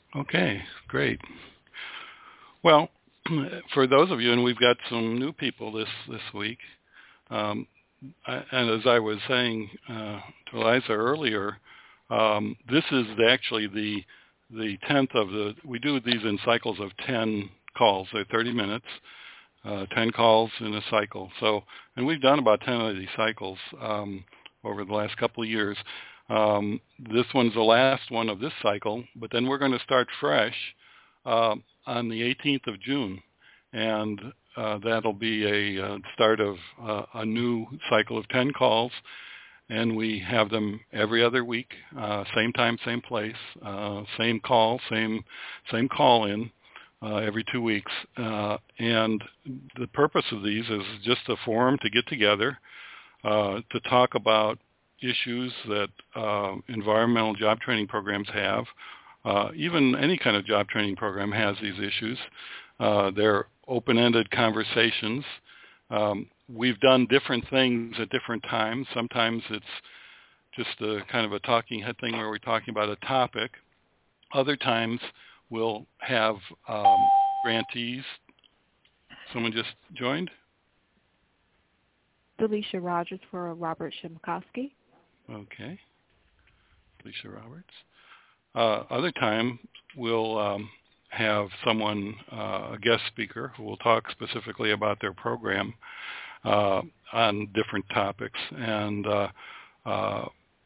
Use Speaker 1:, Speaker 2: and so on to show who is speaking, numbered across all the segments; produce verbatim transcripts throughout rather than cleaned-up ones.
Speaker 1: Okay, great. Well, for those of you, and we've got some new people this, this week, um, I, and as I was saying uh, to Eliza earlier, um, this is actually the the tenth of the, we do these in cycles of ten calls. They're thirty minutes, uh, ten calls in a cycle. So, and we've done about ten of these cycles um, over the last couple of years. Um, this one's the last one of this cycle, but then we're going to start fresh uh, on the eighteenth of June. And uh, that'll be a uh, start of uh, a new cycle of ten calls. And we have them every other week, uh, same time, same place, uh, same call, same same call in uh, every two weeks. Uh, and the purpose of these is just a forum to get together uh, to talk about issues that uh, environmental job training programs have. Uh, even any kind of job training program has these issues. Uh, they're open-ended conversations. Um, we've done different things at different times. Sometimes it's just a kind of a talking head thing where we're talking about a topic. Other times we'll have um, grantees. Someone just joined?
Speaker 2: Felicia Rogers for Robert Shimkowski.
Speaker 1: Okay. Felicia Roberts. Uh, other time we'll um, have someone, uh, a guest speaker, who will talk specifically about their program uh, on different topics. And uh, uh,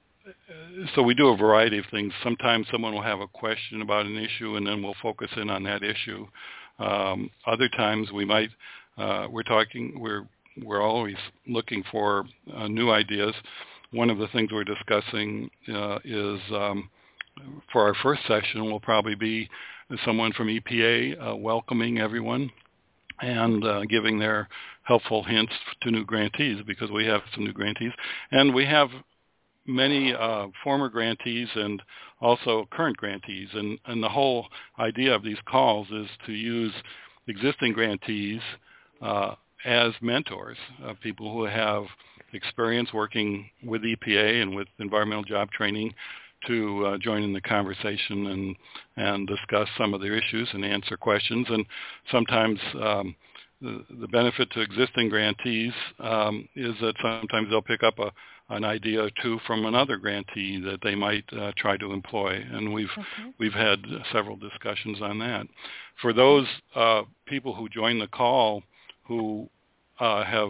Speaker 1: so we do a variety of things. Sometimes someone will have a question about an issue, and then we'll focus in on that issue. Um, other times we might, uh, we're talking, we're we're always looking for uh, new ideas. One of the things we're discussing uh, is um, for our first session will probably be someone from E P A uh, welcoming everyone and uh, giving their helpful hints to new grantees, because we have some new grantees. And we have many uh, former grantees and also current grantees. And, and the whole idea of these calls is to use existing grantees uh, as mentors, uh, people who have experience working with E P A and with environmental job training, to uh, join in the conversation and and discuss some of their issues and answer questions. And sometimes um, the, the benefit to existing grantees um, is that sometimes they'll pick up a, an idea or two from another grantee that they might uh, try to employ. And we've okay. we've had several discussions on that. For those uh, people who join the call who uh, have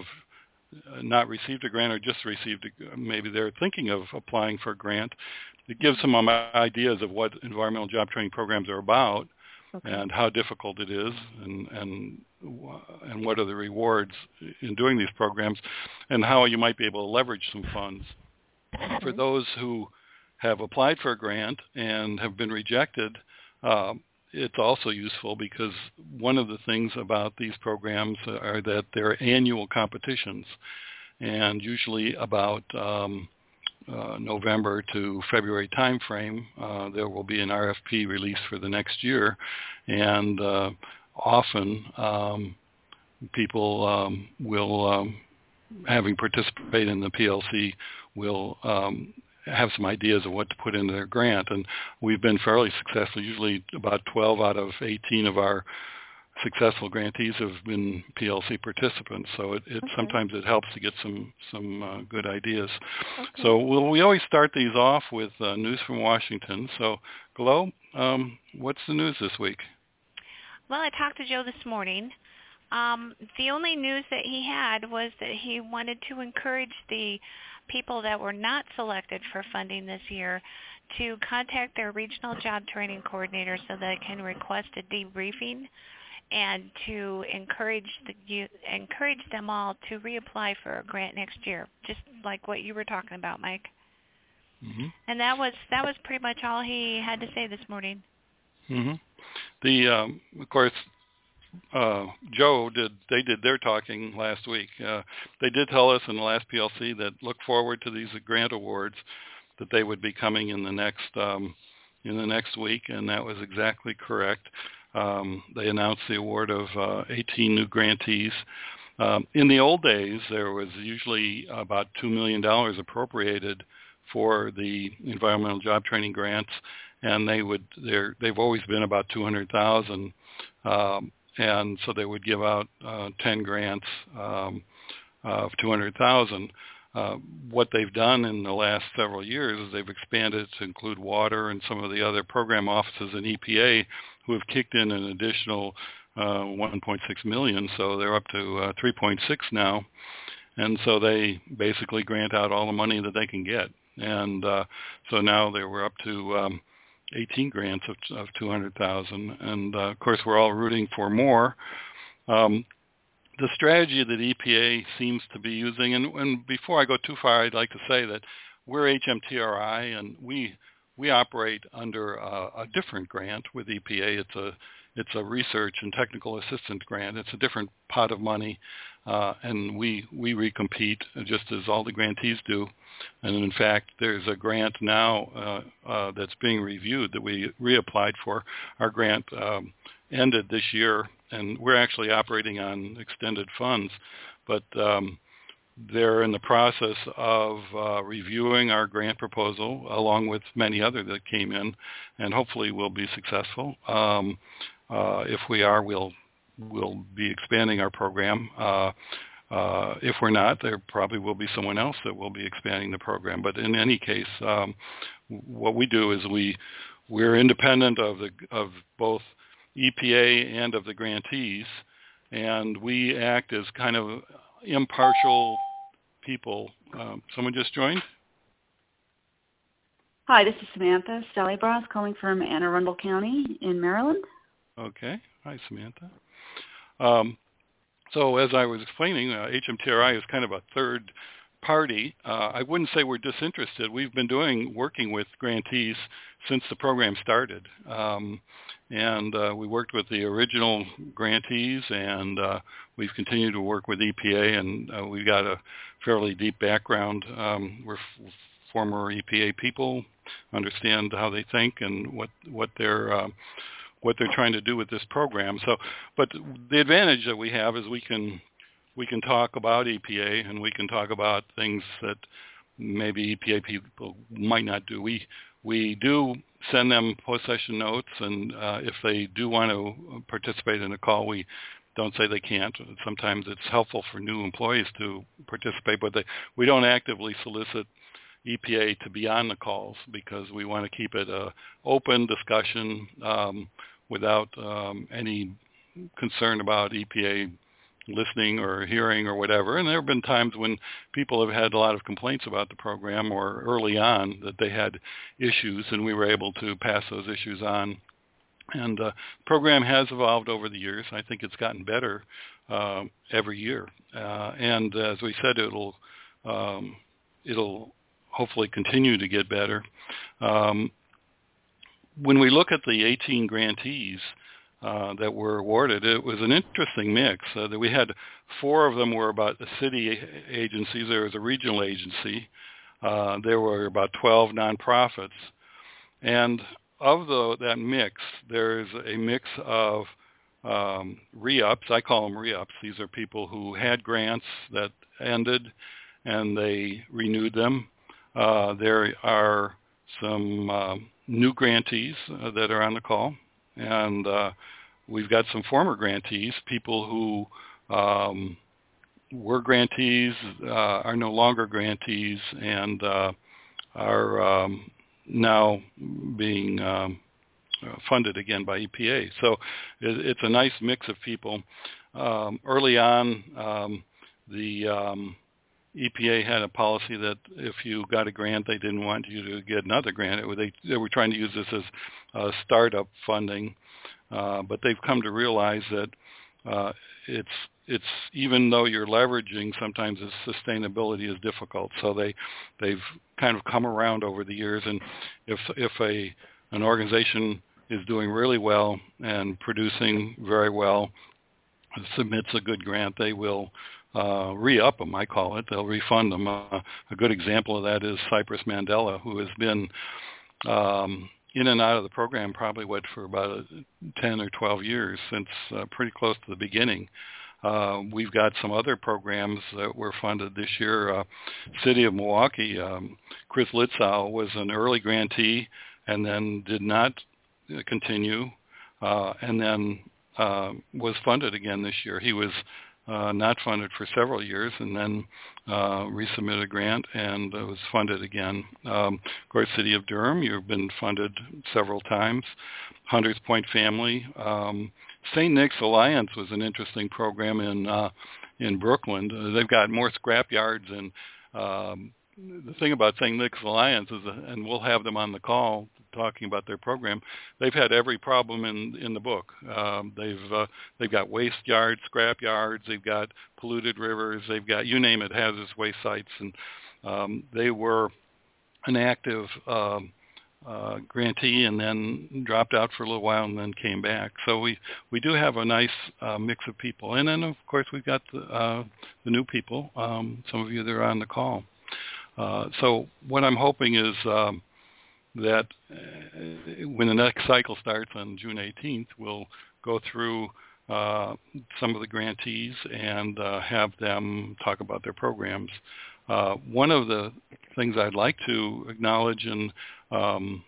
Speaker 1: not received a grant or just received a, maybe they're thinking of applying for a grant, it gives them ideas of what environmental job training programs are about, okay. and how difficult it is, and, and and what are the rewards in doing these programs, and how you might be able to leverage some funds. Okay. For those who have applied for a grant and have been rejected, uh, it's also useful because one of the things about these programs are that they're annual competitions, and usually about um, Uh, November to February timeframe, uh, there will be an R F P released for the next year, and uh, often um, people um, will, um, having participated in the P L C, will um, have some ideas of what to put into their grant, and we've been fairly successful. Usually about twelve out of eighteen of our successful grantees have been P L C participants, so it, it okay. sometimes it helps to get some some uh, good ideas. Okay. So we'll, we always start these off with uh, news from Washington. So, Glo, um, what's the news this week?
Speaker 3: Well, I talked to Joe this morning. Um, the only news that he had was that he wanted to encourage the people that were not selected for funding this year to contact their regional job training coordinator so they can request a debriefing, and to encourage the you, encourage them all to reapply for a grant next year, just like what you were talking about, Mike. Mm-hmm. And that was that was pretty much all he had to say this morning.
Speaker 1: Mm-hmm. The um, of course, uh, Joe did they did their talking last week. Uh, they did tell us in the last P L C that look forward to these grant awards, that they would be coming in the next um, in the next week, and that was exactly correct. Um, they announced the award of uh, eighteen new grantees. Um, in the old days, there was usually about two million dollars appropriated for the environmental job training grants, and they would they're they've always been about two hundred thousand, um, and so they would give out uh, ten grants um, of two hundred thousand. Uh, what they've done in the last several years is they've expanded to include water and some of the other program offices in E P A who have kicked in an additional uh, one point six million, so they're up to uh, three point six now, and so they basically grant out all the money that they can get, and uh, so now they were up to um, eighteen grants of, of two hundred thousand, and uh, of course we're all rooting for more. Um, The strategy that E P A seems to be using, and, and before I go too far, I'd like to say that we're H M T R I, and we we operate under a, a different grant with E P A. It's a it's a research and technical assistance grant. It's a different pot of money, uh, and we we recompete just as all the grantees do. And in fact, there's a grant now uh, uh, that's being reviewed that we reapplied for. Our grant um, ended this year, and we're actually operating on extended funds, but um, they're in the process of uh, reviewing our grant proposal along with many other that came in, and hopefully we'll be successful. Um, uh, if we are, we'll we'll be expanding our program. Uh, uh, if we're not, there probably will be someone else that will be expanding the program. But in any case, um, what we do is we we're independent of the of both E P A and of the grantees, and we act as kind of impartial people. Um, someone just joined?
Speaker 4: Hi, this is Samantha Stalybras calling from Anne Arundel County in Maryland.
Speaker 1: Okay. Hi, Samantha. Um, so as I was explaining, uh, H M T R I is kind of a third party. Uh, I wouldn't say we're disinterested. We've been doing working with grantees since the program started. Um, and uh, we worked with the original grantees, and uh, we've continued to work with E P A, and uh, we've got a fairly deep background. Um, we're f- former E P A people, understand how they think and what, what they're uh, what they're trying to do with this program. So, but the advantage that we have is we can we can talk about E P A, and we can talk about things that maybe E P A people might not do. We we do send them post-session notes, and uh, if they do want to participate in a call, we don't say they can't. Sometimes it's helpful for new employees to participate, but they, we don't actively solicit E P A to be on the calls because we want to keep it an open discussion um, without um, any concern about E P A listening or hearing or whatever. And there have been times when people have had a lot of complaints about the program, or early on that they had issues, and we were able to pass those issues on. And uh, the program has evolved over the years. I think it's gotten better uh, every year. Uh, and as we said, it'll um, it'll hopefully continue to get better. Um, when we look at the eighteen grantees Uh, that were awarded, it was an interesting mix. Uh, that we had four of them were about the city agencies. There was a regional agency. Uh, there were about twelve nonprofits, and of the, that mix, there's a mix of um, re-ups. I call them re-ups. These are people who had grants that ended, and they renewed them. Uh, there are some uh, new grantees uh, that are on the call. And uh, we've got some former grantees, people who um, were grantees, uh, are no longer grantees, and uh, are um, now being um, funded again by E P A. So it, it's a nice mix of people. Um, early on, um, the um, E P A had a policy that if you got a grant, they didn't want you to get another grant. It, they, they were trying to use this as uh, startup funding, uh, but they've come to realize that uh, it's it's even though you're leveraging, sometimes the sustainability is difficult. So they they've kind of come around over the years, and if if a an organization is doing really well and producing very well, submits a good grant, they will uh, re-up them, I call it. They'll refund them. Uh, a good example of that is Cypress Mandela, who has been um, in and out of the program probably, what, for about ten or twelve years, since uh, pretty close to the beginning. Uh, we've got some other programs that were funded this year. Uh, City of Milwaukee, um, Chris Litzau was an early grantee, and then did not continue, uh, and then uh, was funded again this year. He was uh, not funded for several years, and then uh, resubmitted a grant and uh, was funded again. Um, of course, City of Durham, you've been funded several times. Hunters Point Family. Um, Saint Nick's Alliance was an interesting program in uh, in Brooklyn. Uh, they've got more scrap yards, and um, the thing about Saint Nick's Alliance is, uh, and we'll have them on the call talking about their program, they've had every problem in in the book. Um, they've uh, they've got waste yards, scrap yards, they've got polluted rivers, they've got, you name it, hazardous waste sites, and um, they were an active um, uh, grantee and then dropped out for a little while and then came back. So we, we do have a nice uh, mix of people. And then, of course, we've got the, uh, the new people, um, some of you that are on the call. Uh, so what I'm hoping is um, that uh, when the next cycle starts on June eighteenth, we'll go through uh, some of the grantees and uh, have them talk about their programs. Uh, one of the things I'd like to acknowledge, and um,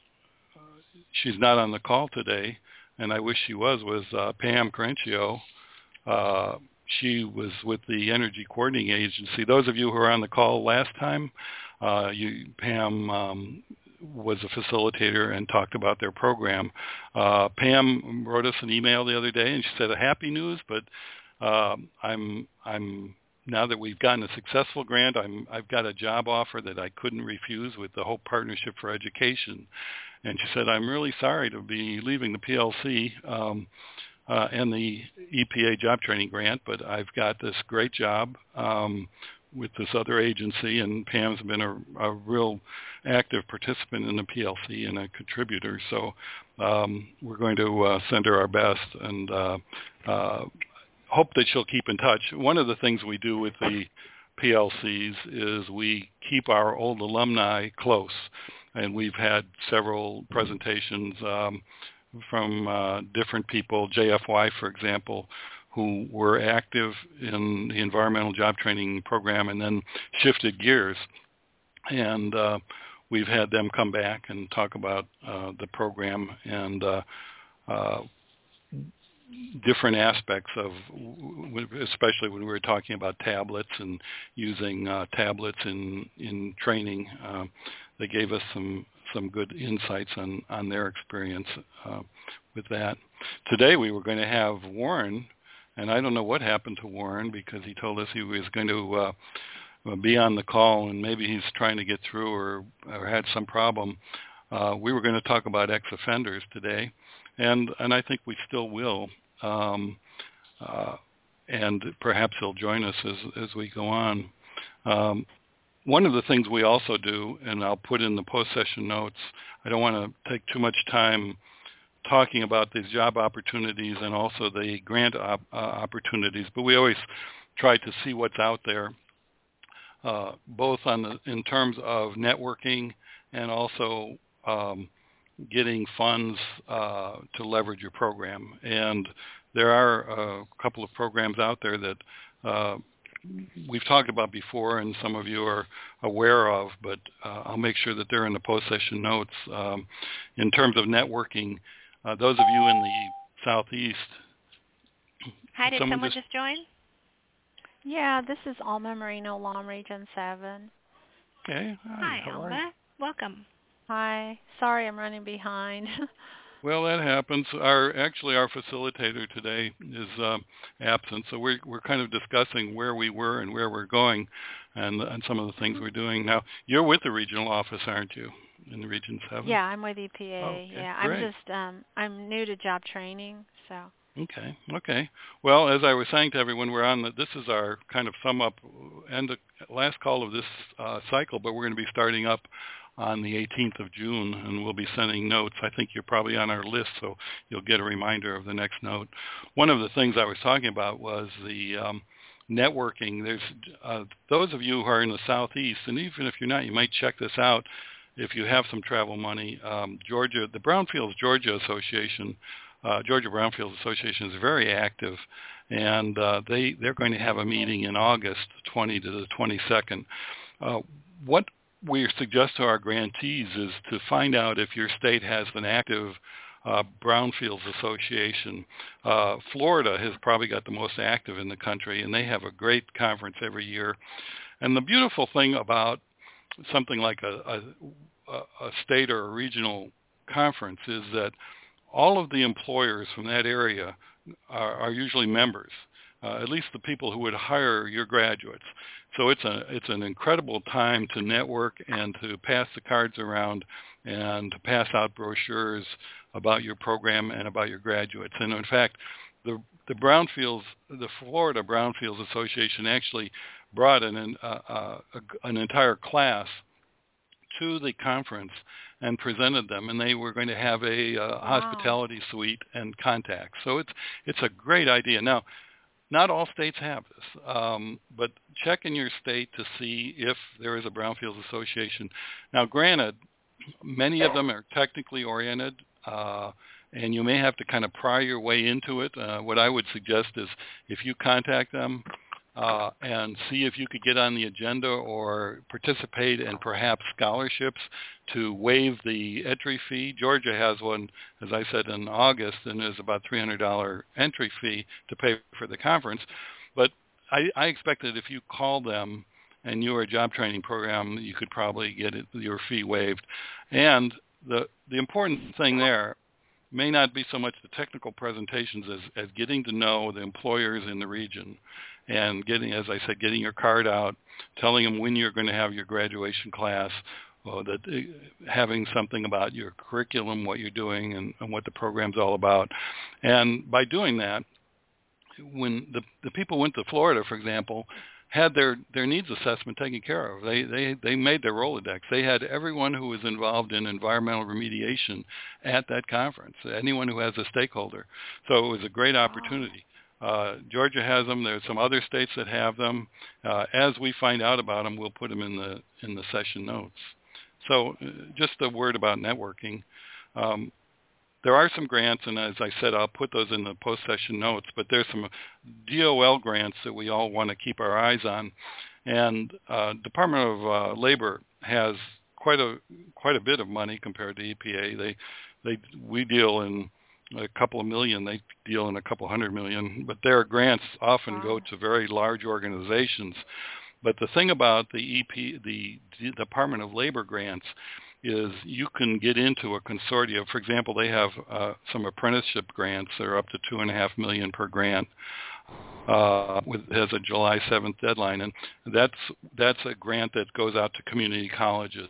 Speaker 1: she's not on the call today, and I wish she was, was uh, Pam Carencio. Uh, she was with the Energy Coordinating Agency. Those of you who were on the call last time, uh, you, Pam um, was a facilitator and talked about their program. Uh, Pam wrote us an email the other day, and she said, happy news, but uh, I'm I'm now that we've gotten a successful grant, I'm, I've got a job offer that I couldn't refuse with the Hope Partnership for Education. And she said, I'm really sorry to be leaving the P L C um, uh, and the E P A job training grant, but I've got this great job um, with this other agency, and Pam's been a, a real active participant in the P L C and a contributor. So um, we're going to uh, send her our best and uh, uh, hope that she'll keep in touch. One of the things we do with the P L Cs is we keep our old alumni close, and we've had several presentations um, from uh, different people, J F Y, for example, who were active in the environmental job training program and then shifted gears. And uh, we've had them come back and talk about uh, the program and uh, uh, different aspects of, especially when we were talking about tablets and using uh, tablets in in training. Uh, they gave us some some good insights on on their experience uh, with that. Today we were going to have Warren, and I don't know what happened to Warren because he told us he was going to uh, be on the call, and maybe he's trying to get through or, or had some problem. Uh, we were going to talk about ex-offenders today, and and I think we still will. Um, uh, and perhaps he'll join us as as we go on. Um, one of the things we also do, and I'll put in the post-session notes, I don't want to take too much time talking about these job opportunities and also the grant op- uh, opportunities, but we always try to see what's out there, uh, both on the, in terms of networking and also um, getting funds uh, to leverage your program. And there are a couple of programs out there that uh, we've talked about before and some of you are aware of, but uh, I'll make sure that they're in the post-session notes. Um, in terms of networking, uh, those of you in the Southeast.
Speaker 3: Hi, did someone,
Speaker 2: someone
Speaker 3: just, just join?
Speaker 2: Yeah, this is Alma Marino, Long Region seven.
Speaker 1: Okay. Hi,
Speaker 3: Hi Alma. Welcome.
Speaker 2: Hi. Sorry I'm running behind.
Speaker 1: Well, that happens. Our actually our facilitator today is uh, absent, so we're we're kind of discussing where we were and where we're going, and and some of the things we're doing now. You're with the regional office, aren't you, in the Region Seven?
Speaker 2: Yeah, I'm with E P A.
Speaker 1: Oh, okay.
Speaker 2: Yeah,
Speaker 1: Great.
Speaker 2: I'm just um, I'm new to job training, so.
Speaker 1: Okay. Okay. Well, as I was saying to everyone, we're on the, this is our kind of sum up end of, last call of this uh, cycle, but we're going to be starting up on the eighteenth of June, and we'll be sending notes. I think you're probably on our list, so you'll get a reminder of the next note. One of the things I was talking about was the um, networking. There's uh, those of you who are in the Southeast, and even if you're not, you might check this out if you have some travel money. Um, Georgia, the Brownfields Georgia Association, uh, Georgia Brownfields Association is very active, and uh, they, they're going to have a meeting in August, twentieth to the twenty-second. Uh, what we suggest to our grantees is to find out if your state has an active uh, brownfields association. Uh, Florida has probably got the most active in the country, and they have a great conference every year. And the beautiful thing about something like a, a, a state or a regional conference is that all of the employers from that area are, are usually members, uh, at least the people who would hire your graduates. So it's a it's an incredible time to network and to pass the cards around and to pass out brochures about your program and about your graduates. And in fact, the the Brownfields, the Florida Brownfields Association actually brought an uh, uh, an entire class to the conference and presented them, and they were going to have a uh,
Speaker 2: wow.
Speaker 1: hospitality suite and contacts. So it's it's a great idea. Now, not all states have this, um, but check in your state to see if there is a Brownfields Association. Now, granted, many of them are technically oriented, uh, and you may have to kind of pry your way into it. Uh, what I would suggest is if you contact them uh, and see if you could get on the agenda or participate in perhaps scholarships to waive the entry fee. Georgia has one, as I said, in August, and there's about three hundred dollars entry fee to pay for the conference. But I, I expect that if you call them and you are a job training program, you could probably get it, your fee waived. And the the important thing there may not be so much the technical presentations as, as getting to know the employers in the region and getting, as I said, getting your card out, telling them when you're going to have your graduation class, or that uh, having something about your curriculum, what you're doing, and, and what the program's all about. And by doing that, when the, the people went to Florida, for example, had their, their needs assessment taken care of. They, they they made their Rolodex. They had everyone who was involved in environmental remediation at that conference, anyone who has a stakeholder. So it was a great opportunity. Uh, Georgia has them. There's some other states that have them. Uh, as we find out about them, we'll put them in the in the session notes. So uh, just a word about networking. Um, There are some grants, and as I said, I'll put those in the post-session notes, but there's some D O L grants that we all want to keep our eyes on. And uh, Department of uh, Labor has quite a quite a bit of money compared to E P A. They they we deal in a couple of million, they deal in a couple hundred million, but their grants often wow. go to very large organizations. But the thing about the E P, the Department of Labor grants, is you can get into a consortium. For example, they have uh, some apprenticeship grants that are up to two and a half million per grant. Uh, with has a July seventh deadline, and that's that's a grant that goes out to community colleges.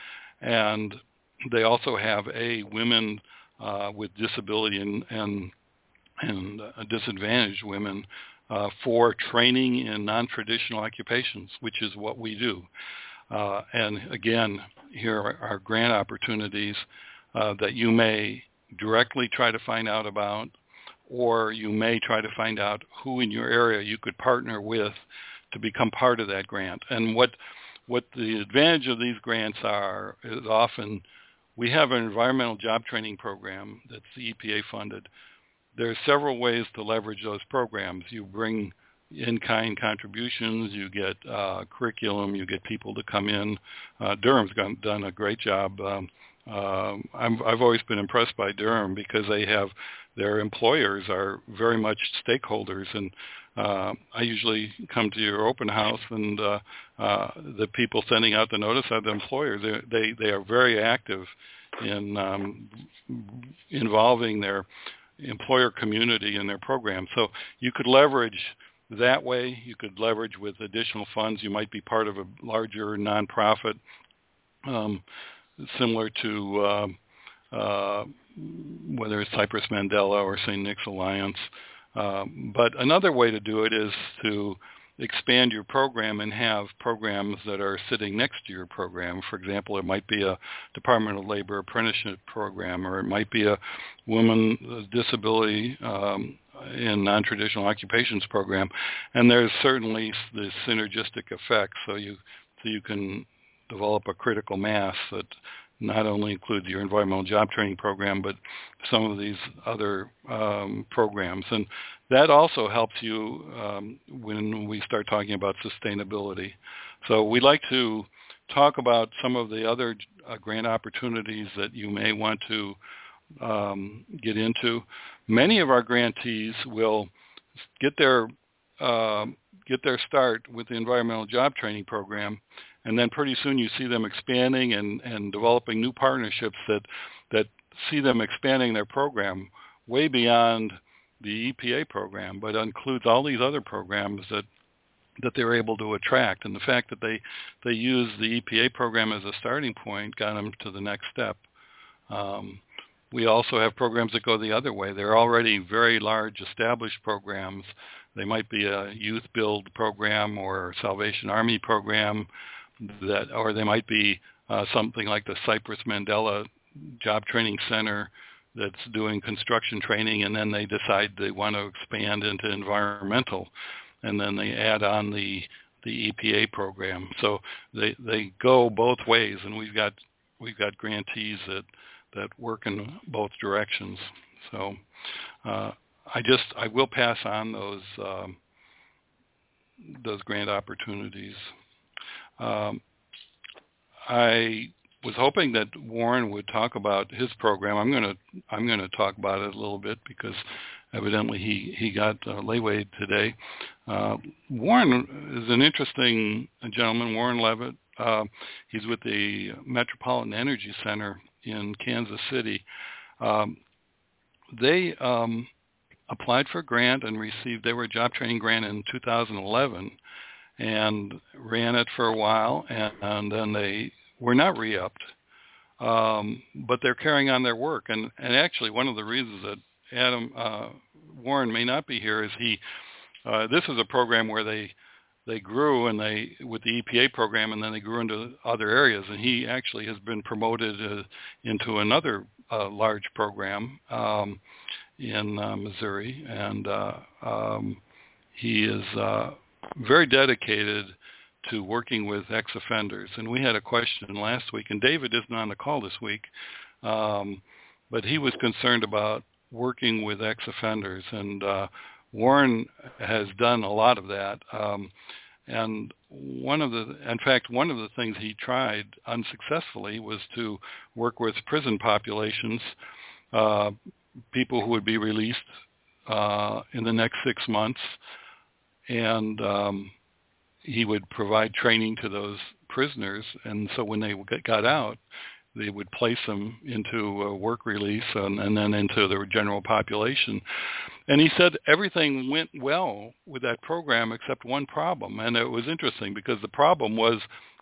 Speaker 1: And they also have a women uh, with disability and and, and uh, disadvantaged women uh, for training in non-traditional occupations, which is what we do. Uh, and again, here are, are grant opportunities uh, that you may directly try to find out about, or you may try to find out who in your area you could partner with to become part of that grant. And what what the advantage of these grants are is often we have an environmental job training program that's E P A funded. There are several ways to leverage those programs. You bring in-kind contributions, you get uh, curriculum, you get people to come in. Uh, Durham's gone, done a great job. Um, uh, I'm, I've always been impressed by Durham because they have, their employers are very much stakeholders, and uh, I usually come to your open house, and uh, uh, the people sending out the notice are the employers. They they, they are very active in um, involving their employer community in their program. So you could leverage that way. You could leverage with additional funds. You might be part of a larger nonprofit, um, similar to uh, uh, whether it's Cypress Mandela or Saint Nick's Alliance. Uh, but another way to do it is to expand your program and have programs that are sitting next to your program. For example, it might be a Department of Labor apprenticeship program, or it might be a woman with disability um, in non-traditional occupations program. And there's certainly the synergistic effect, so you so you can develop a critical mass that not only includes your environmental job training program, but some of these other um, programs. And that also helps you um, when we start talking about sustainability. So we like to talk about some of the other uh, grant opportunities that you may want to um, get into. Many of our grantees will get their uh, get their start with the Environmental Job Training Program, and then pretty soon you see them expanding and, and developing new partnerships that that see them expanding their program way beyond the E P A program, but includes all these other programs that that they're able to attract. And the fact that they, they use the E P A program as a starting point got them to the next step. Um, we also have programs that go the other way. They're already very large established programs. They might be a youth build program or Salvation Army program, that, or they might be uh, something like the Cypress Mandela Job Training Center that's doing construction training, and then they decide they want to expand into environmental, and then they add on the the E P A program. So they they go both ways, and we've got we've got grantees that that work in both directions. So uh, I just I will pass on those um, those grant opportunities. Um, I was hoping that Warren would talk about his program. I'm going to I'm going to talk about it a little bit because evidently he he got uh, laywayed today. Uh, Warren is an interesting gentleman, Warren Levitt. Uh, he's with the Metropolitan Energy Center in Kansas City. Um, they um, applied for a grant and received. They were a job training grant in two thousand eleven and ran it for a while, and, and then they were not re-upped, um, but they're carrying on their work. And, and actually, one of the reasons that Adam uh, Warren may not be here is he. Uh, this is a program where they they grew and they with the E P A program, and then they grew into other areas. And he actually has been promoted uh, into another uh, large program um, in uh, Missouri, and uh, um, he is uh, very dedicated to working with ex-offenders. And we had a question last week, and David isn't on the call this week, um, but he was concerned about working with ex-offenders. And uh, Warren has done a lot of that. Um, and one of the, in fact, one of the things he tried unsuccessfully was to work with prison populations, uh, people who would be released uh, in the next six months. And um, he would provide training to those prisoners, and so when they got out, they would place them into a work release and, and then into the general population. And he said everything went well with that program except one problem, and it was interesting because the problem was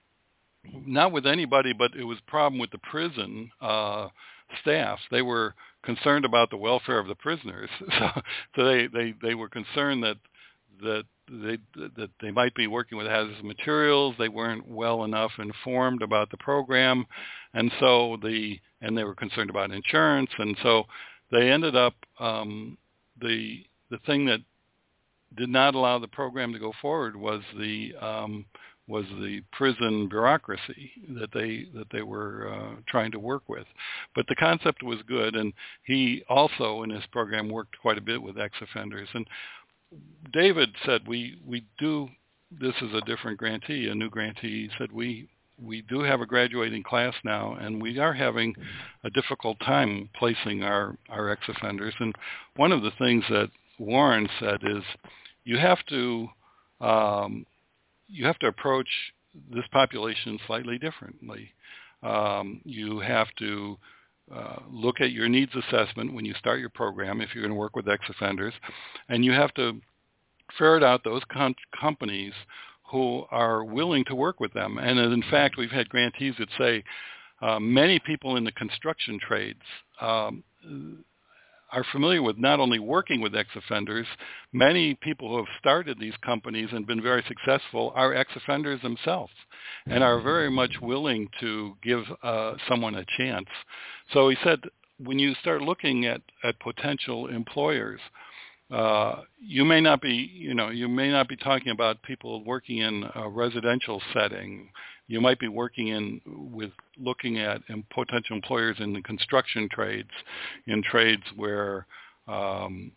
Speaker 1: not with anybody, but it was a problem with the prison uh, staff. They were concerned about the welfare of the prisoners, so, so they, they, they were concerned that that they that they might be working with hazardous materials. They weren't well enough informed about the program, and so the and they were concerned about insurance, and so they ended up um, the the thing that did not allow the program to go forward was the um, was the prison bureaucracy that they that they were uh, trying to work with. But the concept was good, and he also in his program worked quite a bit with ex-offenders. And David said we, we do, this is a different grantee, a new grantee. He said we we do have a graduating class now, and we are having a difficult time placing our, our ex-offenders. And one of the things that Warren said is you have to um, you have to approach this population slightly differently. Um, you have to Uh, look at your needs assessment when you start your program if you're going to work with ex-offenders, and you have to ferret out those com- companies who are willing to work with them. And in fact, we've had grantees that say uh, many people in the construction trades um, are familiar with not only working with ex-offenders, many people who have started these companies and been very successful are ex-offenders themselves and are very much willing to give uh, someone a chance. So he said, when you start looking at, at potential employers, uh, you may not be, you know, you may not be talking about people working in a residential setting. You might be working in with looking at um, potential employers in the construction trades, in trades where um,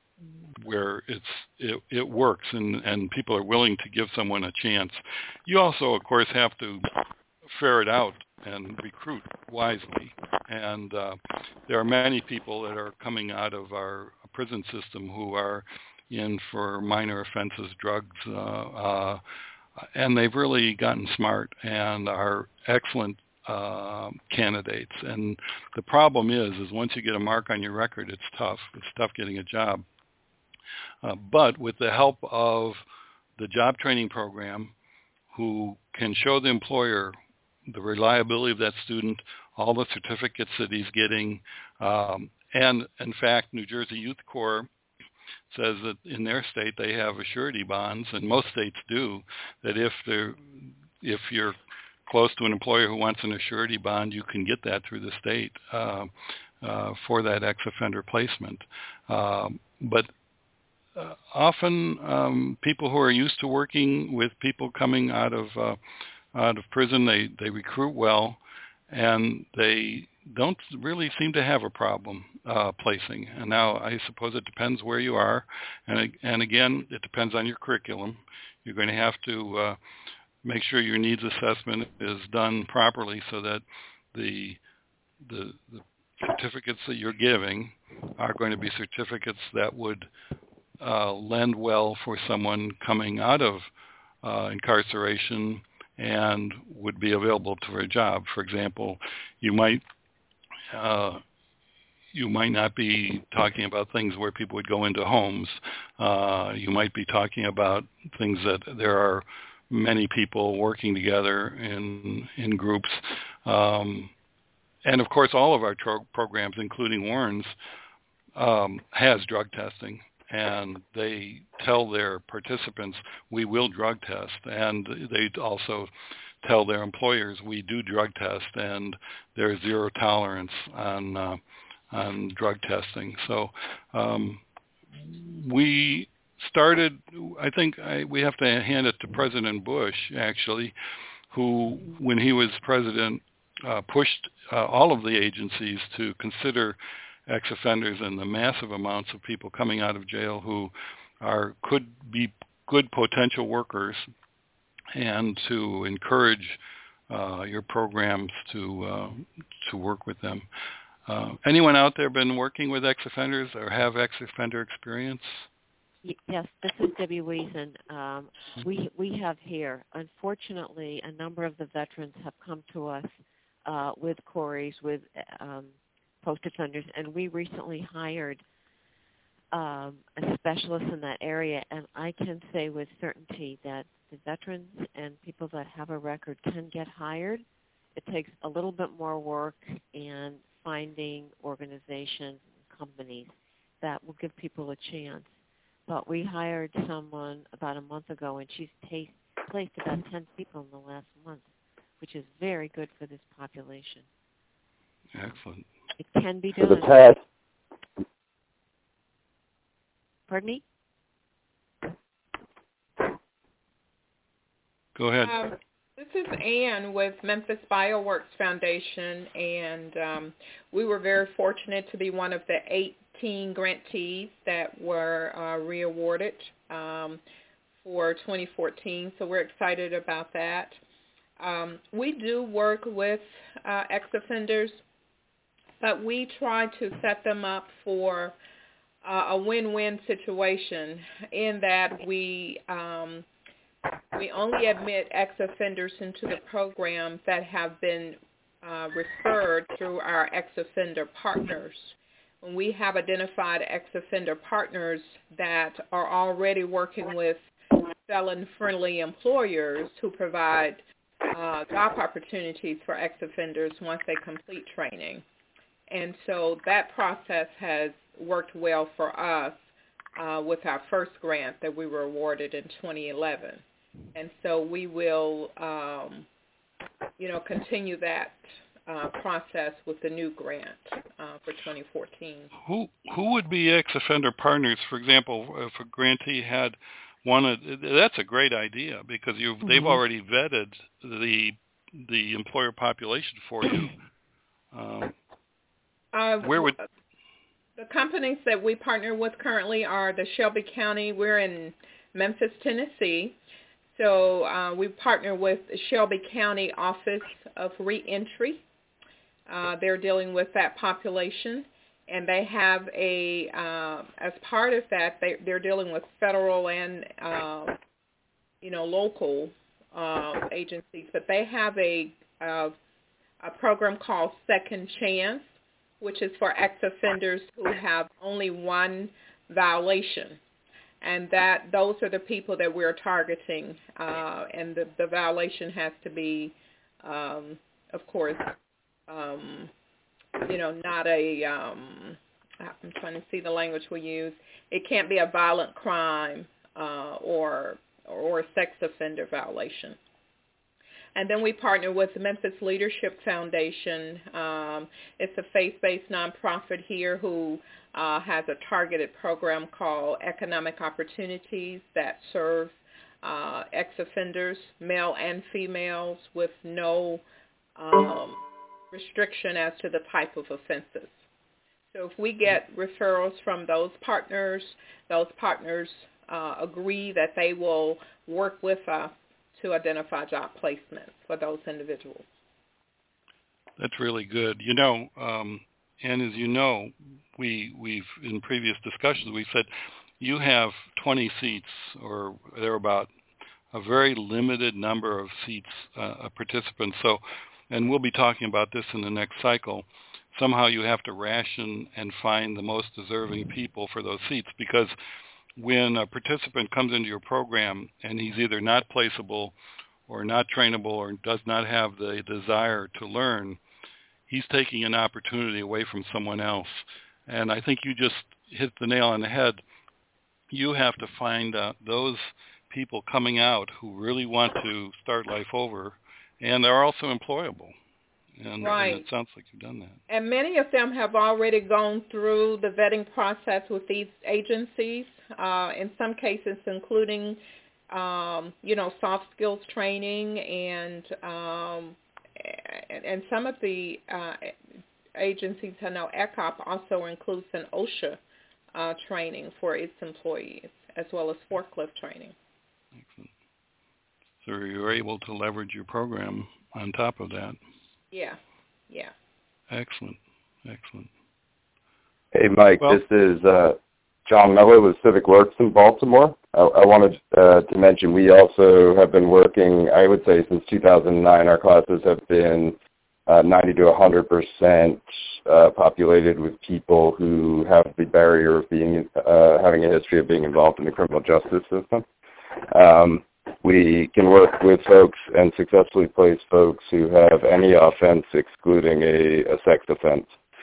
Speaker 1: where it's it, it works and, and people are willing to give someone a chance. You also, of course, have to ferret out and recruit wisely. And uh, there are many people that are coming out of our prison system who are in for minor offenses, drugs, uh, uh, and they've really gotten smart and are excellent uh, candidates. And the problem is, is once you get a mark on your record, it's tough. It's tough getting a job. Uh, but with the help of the job training program, who can show the employer the reliability of that student, all the certificates that he's getting, um, and in fact, New Jersey Youth Corps says that in their state they have surety bonds, and most states do, that if they're if you're close to an employer who wants an surety bond, you can get that through the state uh, uh, for that ex-offender placement. Um, but uh, often um, people who are used to working with people coming out of uh, out of prison, they, they recruit well, and they don't really seem to have a problem uh, placing. And now I suppose it depends where you are, and and again, it depends on your curriculum. You're going to have to uh, make sure your needs assessment is done properly so that the, the the certificates that you're giving are going to be certificates that would uh, lend well for someone coming out of uh, incarceration and would be available for a job. For example, you might uh, you might not be talking about things where people would go into homes. Uh, you might be talking about things that there are many people working together in in groups. Um, and of course, all of our tro- programs, including Warren's, um, has drug testing. And they tell their participants, we will drug test. And they also tell their employers, we do drug test, and there's zero tolerance on uh, on drug testing. So um, we started, I think I, we have to hand it to President Bush, actually, who, when he was president, uh, pushed uh, all of the agencies to consider ex-offenders and the massive amounts of people coming out of jail who are could be good potential workers, and to encourage uh, your programs to uh, to work with them. Uh, anyone out there been working with ex-offenders or have ex-offender experience?
Speaker 5: Yes, this is Debbie Wiesen. Um, we we have here, unfortunately, a number of the veterans have come to us uh, with queries with um, post-offenders, and we recently hired um, a specialist in that area, and I can say with certainty that the veterans and people that have a record can get hired. It takes a little bit more work in finding organizations and companies that will give people a chance. But we hired someone about a month ago, and she's taste, placed about ten people in the last month, which is very good for this population.
Speaker 1: Excellent.
Speaker 5: It can be
Speaker 6: For
Speaker 5: done.
Speaker 6: the test.
Speaker 5: Pardon me?
Speaker 1: Go ahead.
Speaker 7: Um, this is Ann with Memphis BioWorks Foundation, and um, we were very fortunate to be one of the eighteen grantees that were uh, re-awarded um, for twenty fourteen, so we're excited about that. Um, we do work with uh, ex-offenders, but we try to set them up for uh, a win-win situation in that we um, we only admit ex-offenders into the program that have been uh, referred through our ex-offender partners. When we have identified ex-offender partners that are already working with felon-friendly employers who provide uh, job opportunities for ex-offenders once they complete training. And so that process has worked well for us uh, with our first grant that we were awarded in twenty eleven. And so we will, um, you know, continue that uh, process with the new grant uh, for twenty fourteen.
Speaker 1: Who who would be ex-offender partners? For example, if a grantee had one, that's a great idea because you've mm-hmm. they've already vetted the the employer population for you. Um,
Speaker 7: uh,
Speaker 1: where would
Speaker 7: the companies that we partner with currently are the Shelby County. We're in Memphis, Tennessee. So uh, we partner with the Shelby County Office of Reentry. Uh, they're dealing with that population, and they have a, uh, as part of that, they, they're dealing with federal and, uh, you know, local uh, agencies, but they have a, uh, a program called Second Chance, which is for ex-offenders who have only one violation. And that those are the people that we're targeting, uh, and the, the violation has to be, um, of course, um, you know, not a, um, I'm trying to see the language we use. It can't be a violent crime uh, or, or a sex offender violation. And then we partner with the Memphis Leadership Foundation. Um, it's a faith-based nonprofit here who uh, has a targeted program called Economic Opportunities that serve uh, ex-offenders, male and females, with no um, restriction as to the type of offenses. So if we get referrals from those partners, those partners uh, agree that they will work with us to identify job placements for those individuals.
Speaker 1: That's really good. You know, um, and as you know, we, we've, in previous discussions, we said you have twenty seats or thereabout, a very limited number of seats, uh, of participants. So, and we'll be talking about this in the next cycle. Somehow you have to ration and find the most deserving people for those seats, because when a participant comes into your program and he's either not placeable or not trainable or does not have the desire to learn, he's taking an opportunity away from someone else. And I think you just hit the nail on the head. You have to find uh, those people coming out who really want to start life over and are also employable. And,
Speaker 7: right.
Speaker 1: and it sounds like you've done that.
Speaker 7: And many of them have already gone through the vetting process with these agencies, uh, in some cases including, um, you know, soft skills training, and um, and, and some of the uh, agencies, I know E C O P also includes an OSHA uh, training for its employees, as well as forklift training.
Speaker 1: Excellent. So you're able to leverage your program on top of that.
Speaker 7: Yeah, yeah.
Speaker 1: Excellent, excellent.
Speaker 6: Hey, Mike,
Speaker 1: well,
Speaker 6: this is uh, John Miller with Civic Works in Baltimore. I, I wanted uh, to mention we also have been working, I would say since two thousand nine, our classes have been uh, ninety to one hundred percent uh, populated with people who have the barrier of being uh, having a history of being involved in the criminal justice system. Um, We can work with folks and successfully place folks who have any offense excluding a, a sex offense.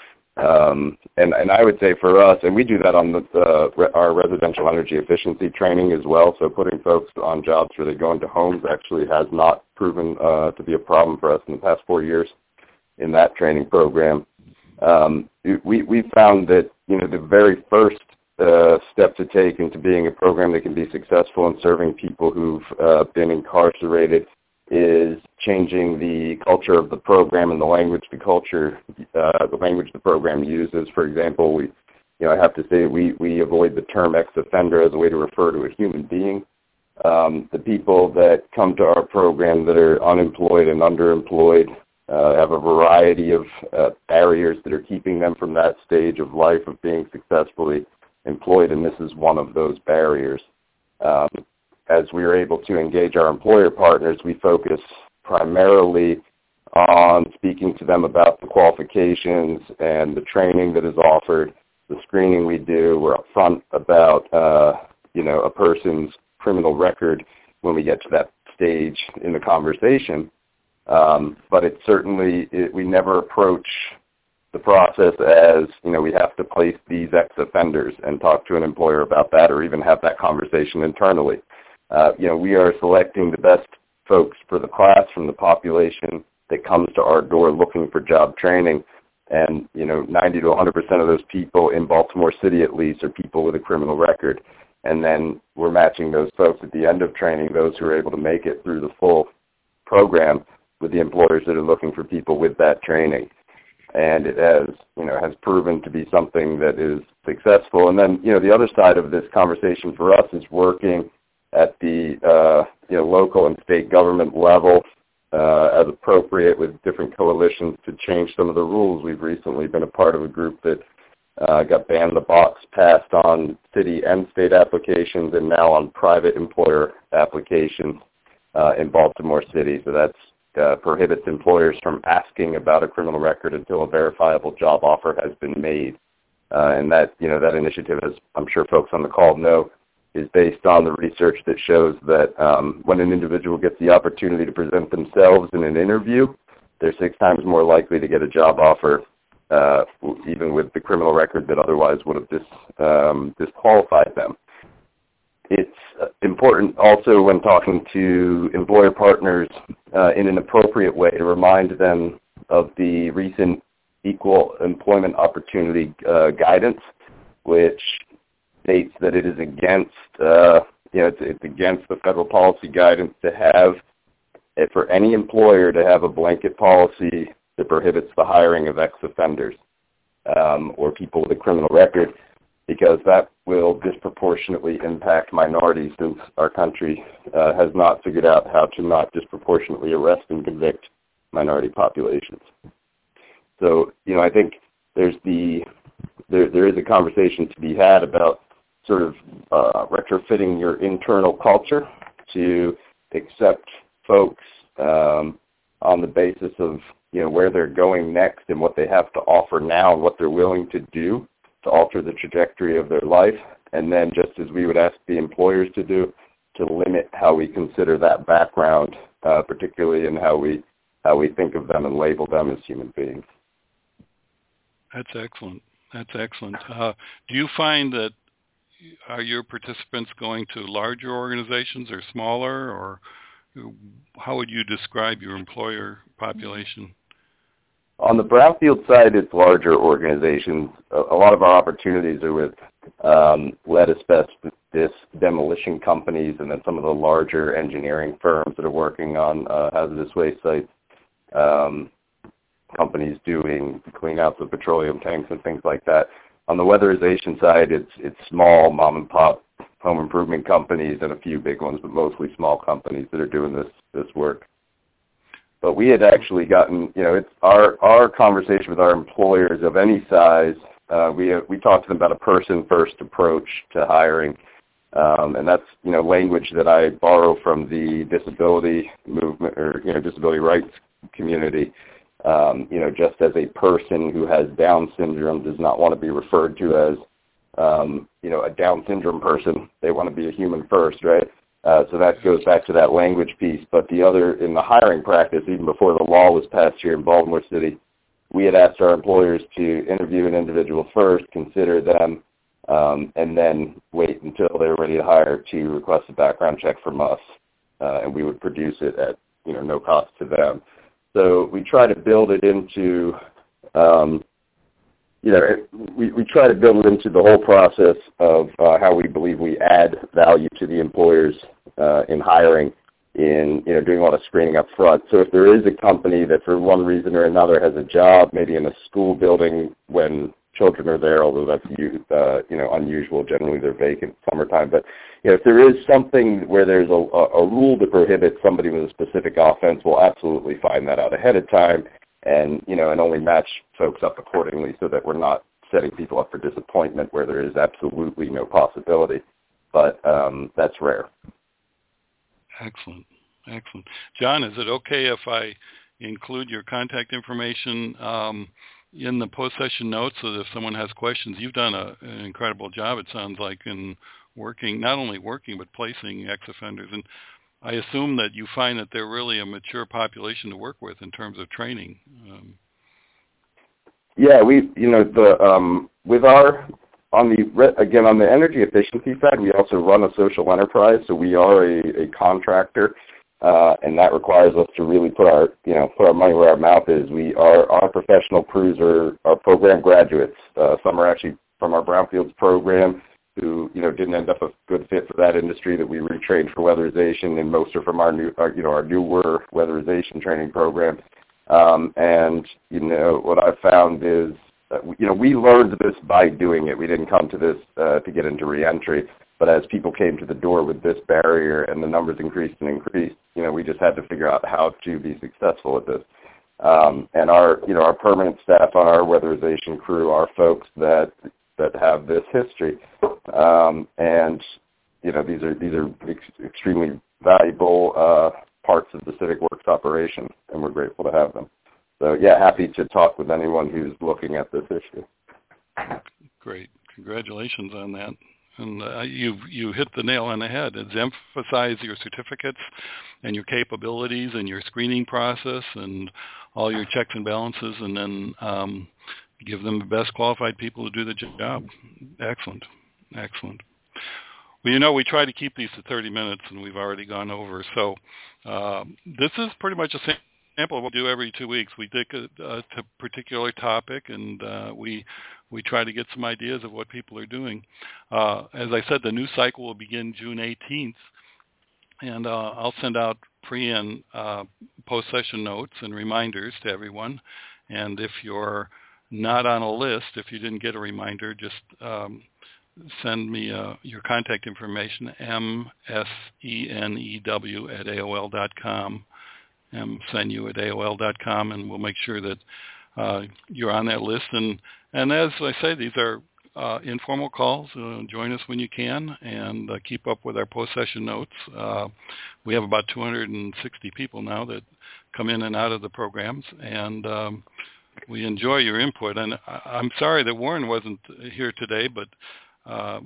Speaker 6: Um, and, and I would say for us, and we do that on the, uh, our residential energy efficiency training as well, so putting folks on jobs where they go into homes actually has not proven uh, to be a problem for us in the past four years in that training program. Um, we, we found that, you know, the very first Uh, step to take into being a program that can be successful in serving people who've uh, been incarcerated is changing the culture of the program and the language the culture, uh, the language the program uses. For example, we, you know, I have to say we, we avoid the term ex-offender as a way to refer to a human being. Um, the people that come to our program that are unemployed and underemployed uh, have a variety of uh, barriers that are keeping them from that stage of life of being successfully employed, and this is one of those barriers. Um, as we are able to engage our employer partners, we focus primarily on speaking to them about the qualifications and the training that is offered, the screening we do. We're upfront about, uh, you know, a person's criminal record when we get to that stage in the conversation. Um, but it certainly, it, we never approach the process as, you know, we have to place these ex-offenders and talk to an employer about that, or even have that conversation internally. Uh, you know, we are selecting the best folks for the class from the population that comes to our door looking for job training. And, you know, ninety to one hundred percent of those people in Baltimore City at least are people with a criminal record. And then we're matching those folks at the end of training, those who are able to make it through the full program, with the employers that are looking for people with that training. And it has, you know, has proven to be something that is successful. And then, you know, the other side of this conversation for us is working at the uh, you know, local and state government level uh, as appropriate with different coalitions to change some of the rules. We've recently been a part of a group that uh, got ban the box passed on city and state applications and now on private employer applications uh, in Baltimore City. So that's Uh, prohibits employers from asking about a criminal record until a verifiable job offer has been made. Uh, and that, you know, that initiative, as I'm sure folks on the call know, is based on the research that shows that um, when an individual gets the opportunity to present themselves in an interview, they're six times more likely to get a job offer, uh, even with the criminal record that otherwise would have dis, um, disqualified them. It's important also when talking to employer partners uh, in an appropriate way to remind them of the recent Equal Employment Opportunity uh, guidance, which states that it is against, uh, you know, it's, it's against the federal policy guidance to have, for any employer to have a blanket policy that prohibits the hiring of ex-offenders um, or people with a criminal record, because that will disproportionately impact minorities, since our country uh, has not figured out how to not disproportionately arrest and convict minority populations. So, you know, I think there's the there there is a conversation to be had about sort of uh, retrofitting your internal culture to accept folks um, on the basis of, you know, where they're going next and what they have to offer now and what they're willing to do to alter the trajectory of their life, and then just as we would ask the employers to do, to limit how we consider that background, uh, particularly in how we how we think of them and label them as human beings.
Speaker 1: That's excellent. That's excellent. Uh, do you find that are your participants going to larger organizations or smaller, or how would you describe your employer population?
Speaker 6: On the brownfield side, it's larger organizations. A, a lot of our opportunities are with um, lead asbestos demolition companies, and then some of the larger engineering firms that are working on uh, hazardous waste sites, um, companies doing clean-outs of petroleum tanks and things like that. On the weatherization side, it's it's small mom-and-pop home improvement companies and a few big ones, but mostly small companies that are doing this this work. But we had actually gotten, you know, it's our, our conversation with our employers of any size, uh, we we talk to them about a person-first approach to hiring, um, and that's, you know, language that I borrow from the disability movement or, you know, disability rights community. Um, you know, just as a person who has Down syndrome does not want to be referred to as, um, you know, a Down syndrome person. They want to be a human first, right? Uh, so that goes back to that language piece. But the other, in the hiring practice, even before the law was passed here in Baltimore City, we had asked our employers to interview an individual first, consider them, um, and then wait until they were ready to hire to request a background check from us, uh, and we would produce it at, you know, no cost to them. So we try to build it into, um, you know, we, we try to build it into the whole process of uh, how we believe we add value to the employers uh, in hiring, in, you know, doing a lot of screening up front. So if there is a company that for one reason or another has a job, maybe in a school building when children are there, although that's, uh, you know, unusual, generally they're vacant summertime. But, you know, if there is something where there's a, a rule to prohibit somebody with a specific offense, we'll absolutely find that out ahead of time. And, you know, and only match folks up accordingly so that we're not setting people up for disappointment where there is absolutely no possibility. But um, that's rare.
Speaker 1: Excellent. Excellent. John, is it okay if I include your contact information um, in the post-session notes so that if someone has questions? You've done a, an incredible job, it sounds like, in working, not only working, but placing ex-offenders. And I assume that you find that they're really a mature population to work with in terms of training. Um,
Speaker 6: yeah, we, you know, the um, with our, on the, again, on the energy efficiency side, we also run a social enterprise, so we are a, a contractor, uh, and that requires us to really put our, you know, put our money where our mouth is. We are, our professional crews are, are program graduates. Uh, some are actually from our Brownfields program, who, you know, didn't end up a good fit for that industry that we retrained for weatherization, and most are from our new, our, you know, our newer weatherization training program. Um, and, you know, what I've found is, uh, you know, we learned this by doing it. We didn't come to this uh, to get into reentry. But as people came to the door with this barrier and the numbers increased and increased, you know, we just had to figure out how to be successful at this. Um, and our, you know, our permanent staff on our weatherization crew are folks that that have this history, um, and you know, these are these are ex- extremely valuable uh, parts of the Civic Works operation, and we're grateful to have them. So, yeah, happy to talk with anyone who's looking at this issue.
Speaker 1: Great, congratulations on that. And uh, you you hit the nail on the head. It's emphasize your certificates and your capabilities and your screening process and all your checks and balances, and then um, give them the best qualified people to do the job. Excellent, excellent. Well, you know, we try to keep these to thirty minutes, and we've already gone over. So uh, this is pretty much a sample of what we do every two weeks. We take a, a t- particular topic, and uh, we we try to get some ideas of what people are doing. Uh, as I said, the new cycle will begin June eighteenth, and uh, I'll send out pre and uh, post-session notes and reminders to everyone. And if you're not on a list, if you didn't get a reminder, just um, send me uh, your contact information, M S E N E W at A O L dot com, M S E N U at A O L dot com, and we'll make sure that uh, you're on that list. And, and as I say, these are uh, informal calls. Uh, join us when you can, and uh, keep up with our post-session notes. Uh, we have about two hundred sixty people now that come in and out of the programs, and um, we enjoy your input. And I, I'm sorry that Warren wasn't here today, but uh,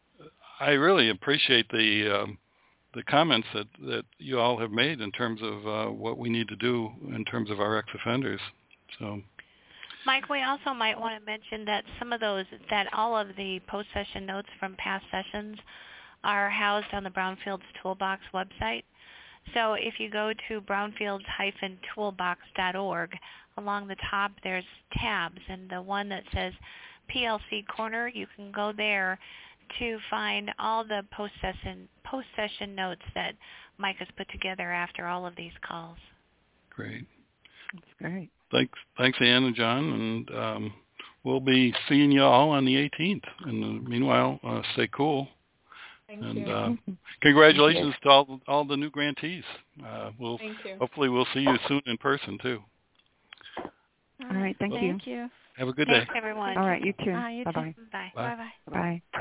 Speaker 1: I really appreciate the um, the comments that, that you all have made in terms of uh, what we need to do in terms of our ex-offenders. So,
Speaker 3: Mike, we also might want to mention that some of those, that all of the post-session notes from past sessions are housed on the Brownfields Toolbox website. So if you go to brownfields dash toolbox dot org, along the top there's tabs, and the one that says P L C Corner, you can go there to find all the post-session, post-session notes that Mike has put together after all of these calls.
Speaker 1: Great.
Speaker 8: That's great.
Speaker 1: Thanks, thanks, Ann and John, and um, we'll be seeing you all on the eighteenth. And meanwhile, uh, stay cool.
Speaker 7: Thank
Speaker 1: and
Speaker 7: you.
Speaker 1: uh, congratulations to all all the new grantees. Uh, we'll
Speaker 7: Thank you.
Speaker 1: hopefully we'll see you soon in person too.
Speaker 8: All right. Thank,
Speaker 2: Thank
Speaker 8: you.
Speaker 2: you.
Speaker 1: Have a good
Speaker 3: Thanks,
Speaker 1: day.
Speaker 3: everyone.
Speaker 8: All right. You too.
Speaker 2: Uh, you
Speaker 8: Bye-bye.
Speaker 2: too.
Speaker 3: Bye.
Speaker 1: Bye.
Speaker 2: Bye-bye.
Speaker 8: Bye.